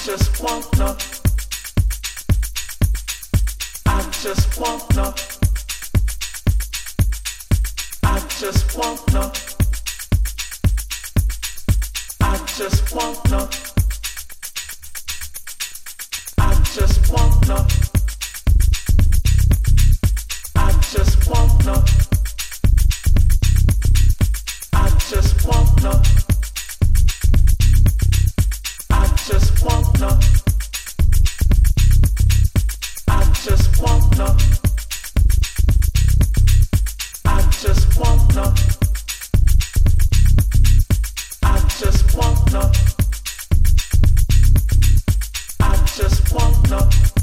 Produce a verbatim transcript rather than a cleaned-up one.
just wanna, I just wanna, I just wanna, I just wanna, I just wanna, I just wanna, I just wanna, I just wanna, I just wanna, I just wanna, I just wanna, I just wanna.